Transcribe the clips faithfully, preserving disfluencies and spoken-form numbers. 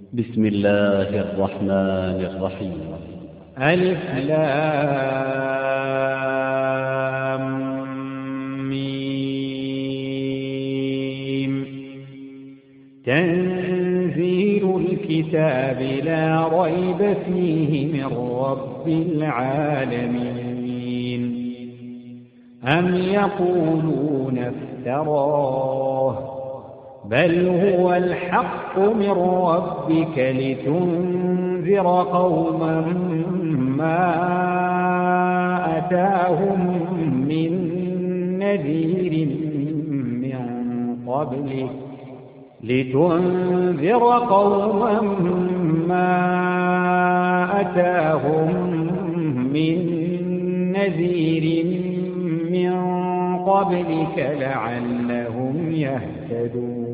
بسم الله الرحمن الرحيم. ألف لام ميم. تنزيل الكتاب لا ريب فيه من رب العالمين. أم يقولون افتراه بل هو الحق من ربك لتنذر قوما ما أتاهم من نذير من قبلك لتنذر قوما ما أتاهم من نذير من قبلك لعلهم يهتدون.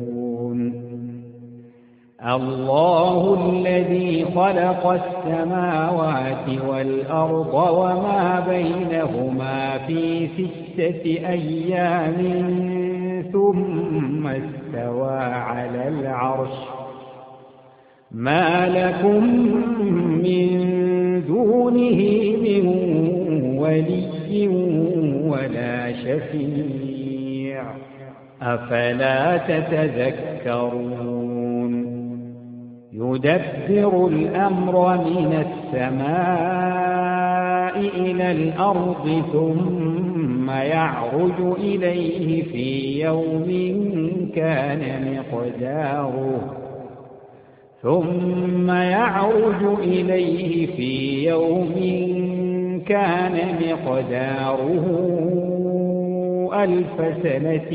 الله الذي خلق السماوات والأرض وما بينهما في ستة أيام ثم استوى على العرش. ما لكم من دونه من ولي ولا شفيع أفلا تتذكرون. يدبر الأمر من السماء إلى الأرض ثم يعرج إليه في يوم كان مقداره ثم يعرج إليه في يوم كان مقداره ألف سنة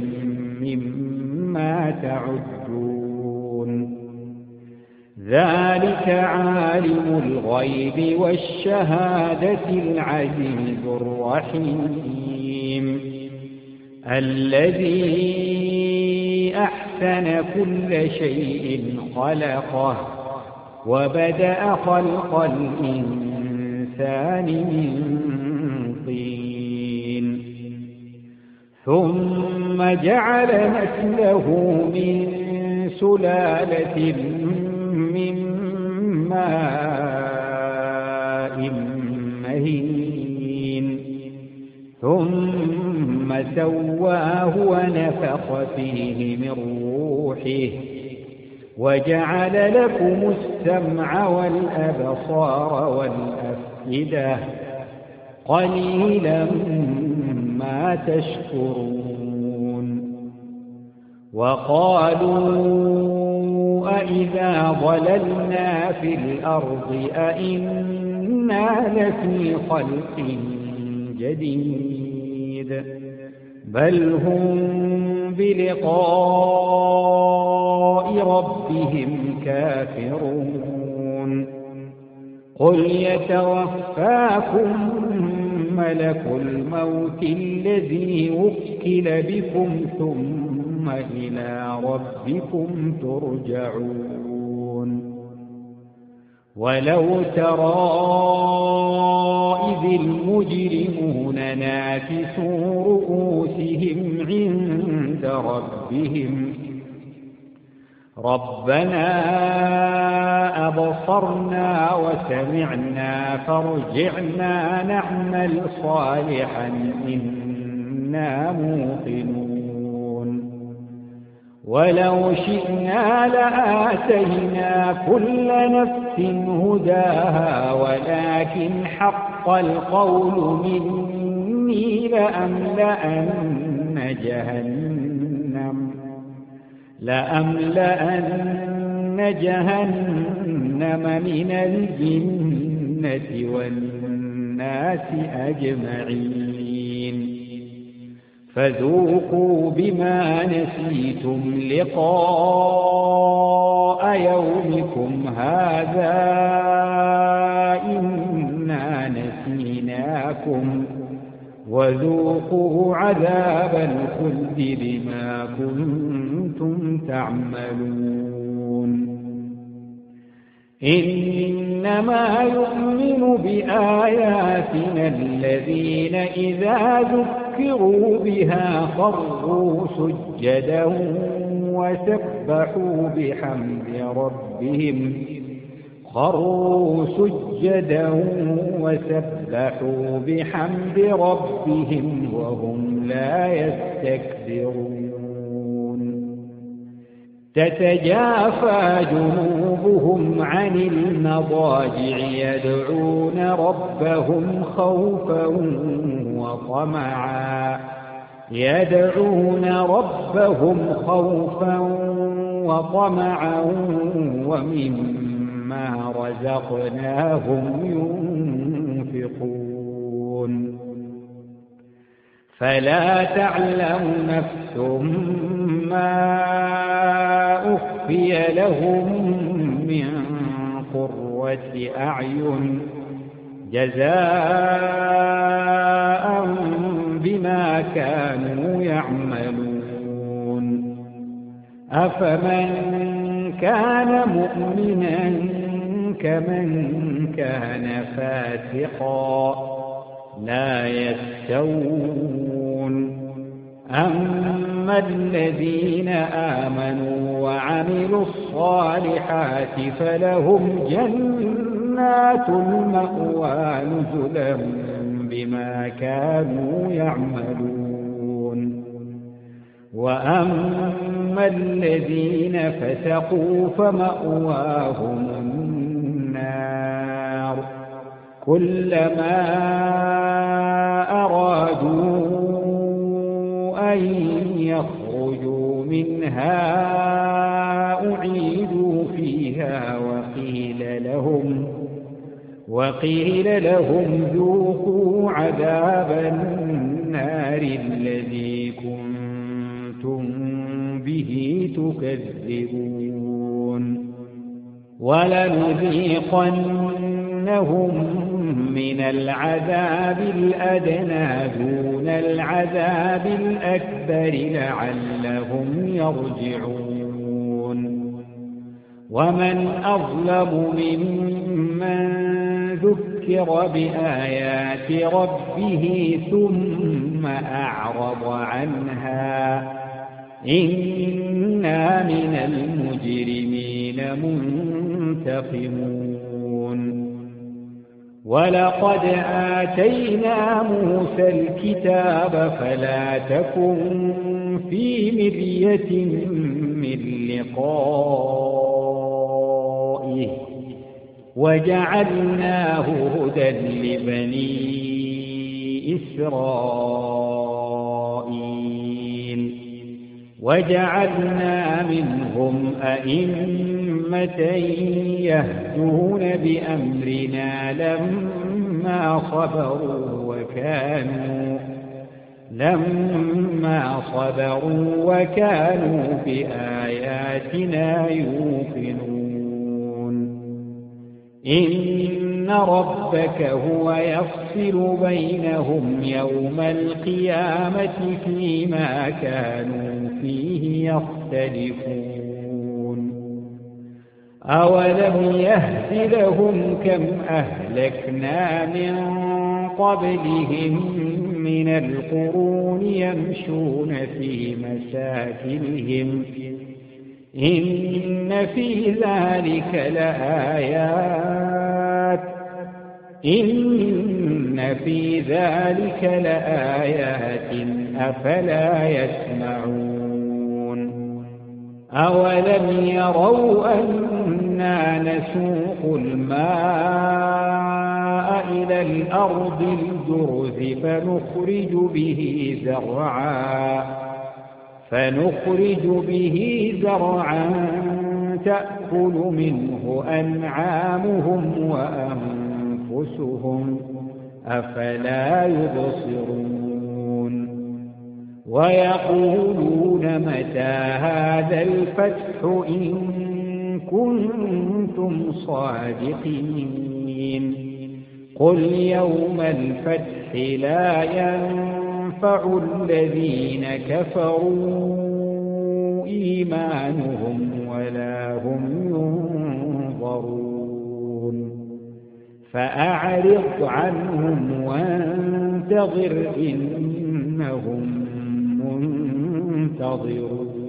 مما تعدون. ذلك عالم الغيب والشهادة العزيز الرحيم الذي أحسن كل شيء خلقه وبدأ خلق الإنسان من طين ثم جعل نسله من سلالة من ماء مهين ثم سواه ونفخ فيه من روحه وجعل لكم السمع والأبصار والأفئدة قليلا ما تشكرون. وقالوا أإذا ضللنا في الأرض أإنا لفي خلق جديد بل هم بلقاء ربهم كافرون. قل يتوفاكم ملك الموت الذي وكل بكم ثم إلى ربكم ترجعون. ولو ترى إذ المجرمون ناكسوا رؤوسهم عند ربهم ربنا أبصرنا وسمعنا فارجعنا نعمل صالحا إنا موقنون. ولو شئنا لآتينا كل نفس هداها ولكن حق القول مني لأملأن جهنم لأملأن جهنم من الجنة والناس أجمعين. فذوقوا بما نسيتم لقاء يومكم هذا إنا نسيناكم وذوقوا عذاب الخلد بما كنتم تعملون. إنما يؤمن بآياتنا الذين إذا ذكروا بها خروا سجدا وسبحوا وسبحوا بحمد ربهم خروا سجدا وسبحوا بحمد ربهم وهم لا يستكبرون تتجافى جنوبهم عن المضاجع يدعون ربهم خوفا وطمعا يدعون ربهم خوفا وطمعا ومما رزقناهم ينفقون فلا تعلم نفس ما أخفي لهم من قرة أعين جزاء بما كانوا يعملون أفمن كان مؤمنا كمن كان فاسقا لا يستوون أما الذين آمنوا وعملوا الصالحات فلهم جنات المأوى نزلا بما كانوا يعملون وأما الذين فسقوا فمأواهم النار كلما أرادوا أن يخرجوا منها أعيدوا فيها وقيل لهم وقيل لهم ذوقوا عذاب النار الذي كنتم به تكذبون ولنذيقنهم من العذاب الأدنى دون العذاب الأكبر لعلهم يرجعون ومن أظلم ممن ذكر بآيات ربه ثم أعرض عنها إنا من المجرمين منتقمون ولقد آتينا موسى الكتاب فلا تكن في مرية من لقائه وجعلناه هدى لبني إسرائيل وجعلنا منهم أئمة يهدون بأمرنا لما صبروا وكانوا لما صبروا وكانوا بآياتنا يوقنون إن ربك هو يفصل بينهم يوم القيامة فيما كانوا فيه يختلفون أولم يهد لهم كم أهلكنا من قبلهم من القرون يمشون في مساكنهم إن في ذلك لآيات إن في ذلك لآيات أفلا يسمعون أولم يروا أنا نسوق الماء إلى الأرض الجرز فنخرج به زرعا فنخرج به زرعا تأكل منه أنعامهم وأنفسهم أفلا يبصرون ويقولون متى هذا الفتح إن كنتم صادقين قل يوم الفتح لا ينفع الذين كفروا إيمانهم ولا هم ينظرون فأعرض عنهم وانتظر إنهم منتظرون